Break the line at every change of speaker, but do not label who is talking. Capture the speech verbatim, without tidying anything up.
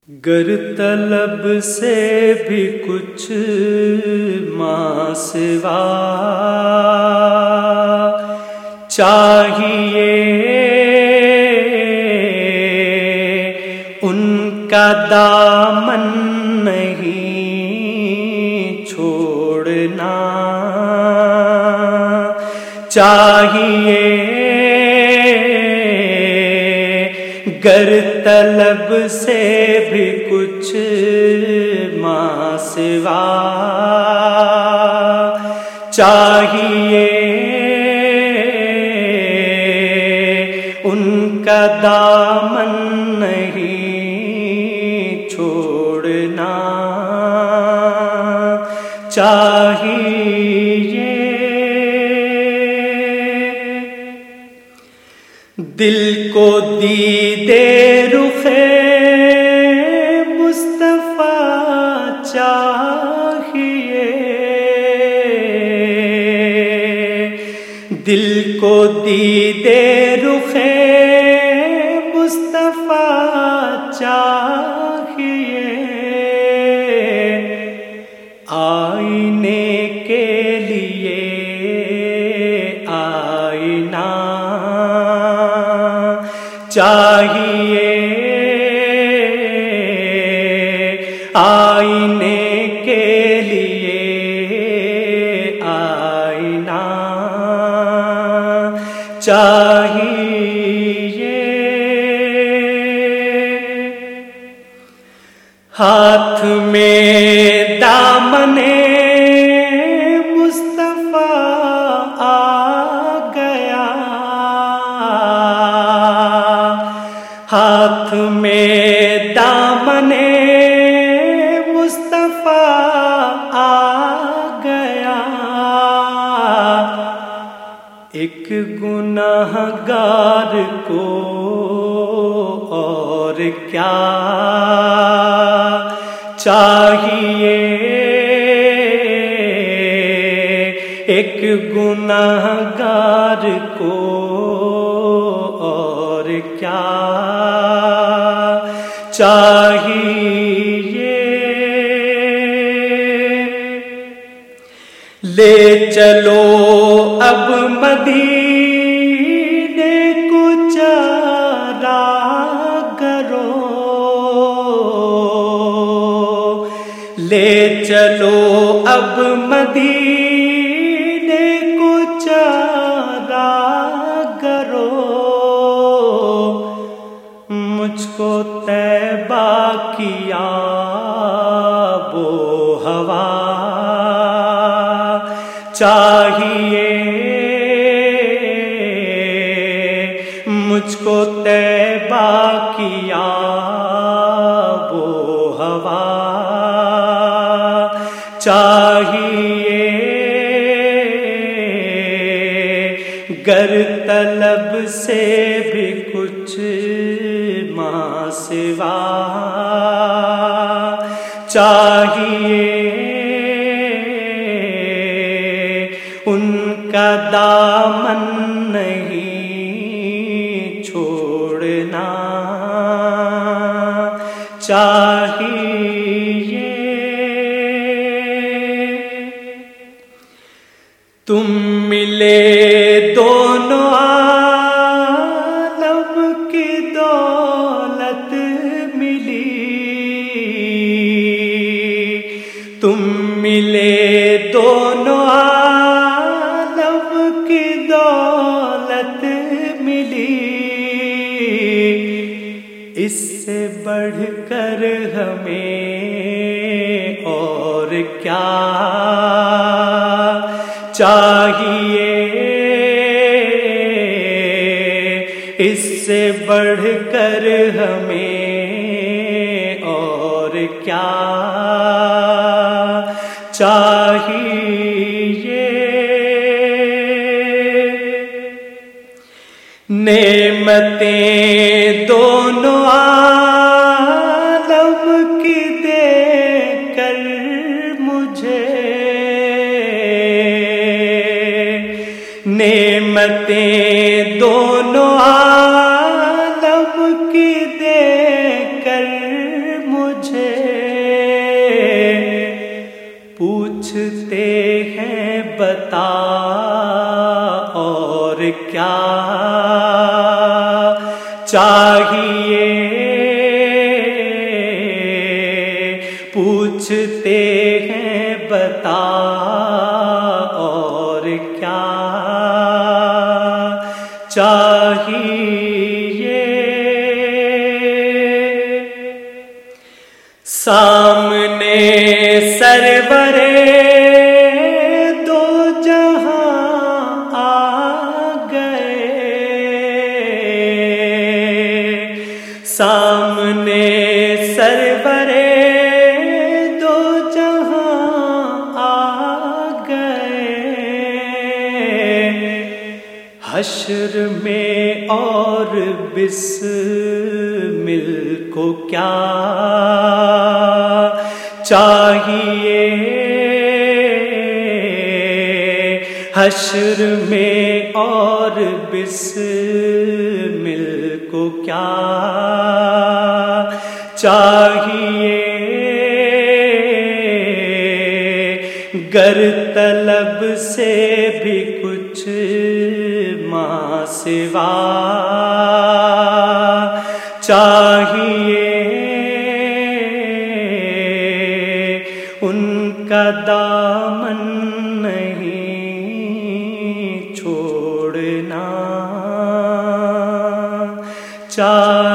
گر طلب سے بھی کچھ ماں سوا چاہیے، ان کا دامن نہیں چھوڑنا چاہیے، گر طلب سے بھی کچھ ماں سوا چاہیے، ان کا دامن نہیں چھوڑنا چاہیے۔ دل کو دیدے رخ مصطفیٰ چاہیے، دل کو دیدے رخ مصطفیٰ چاہیے، آئینے کے لیے آئینہ چاہیے، آئینے کے لیے آئینہ چاہیے، ہاتھ میں دامن مصطفیٰ آ گیا، ہاتھ میں دامن مصطفیٰ آ گیا، ایک گناہ گار کو اور کیا چاہیے، ایک گناہ گار کو اور کیا چاہیے، لے چلو اب مدینے کو چراغرو، لے چلو اب مدینے کو چراغرو، مجھ کو طیبہ کی آب و ہوا چاہیے، مجھ کو طیبہ کی آب و ہوا چاہیے، گر طلب سے بھی کچھ ماں سوا چاہیے، ان کا دامن نہیں چھوڑنا چاہیے، تم ملے دونوں عالم کی دولت ملی، تم ملے دونوں عالم کی دولت ملی، اس سے بڑھ کر ہمیں اور کیا چاہیے، اس سے بڑھ کر ہمیں اور کیا چاہیے، نعمتیں دونوں عالم کی دے کر مجھے، نعمتیں دونوں عالم کی دے کر کیا چاہیے، پوچھتے ہیں بتا اور کیا چاہیے، سامنے سرورے دو جہاں آ گئے، سامنے سرورے دو جہاں آ گئے، حشر میں اور بسمل کو کیا چاہیے، حشر میں اور بسمل کو کیا چاہیے، گر طلب سے بھی کچھ ماں سوا چاہیے، ان کا دامن نہیں چھوڑنا چاہیے۔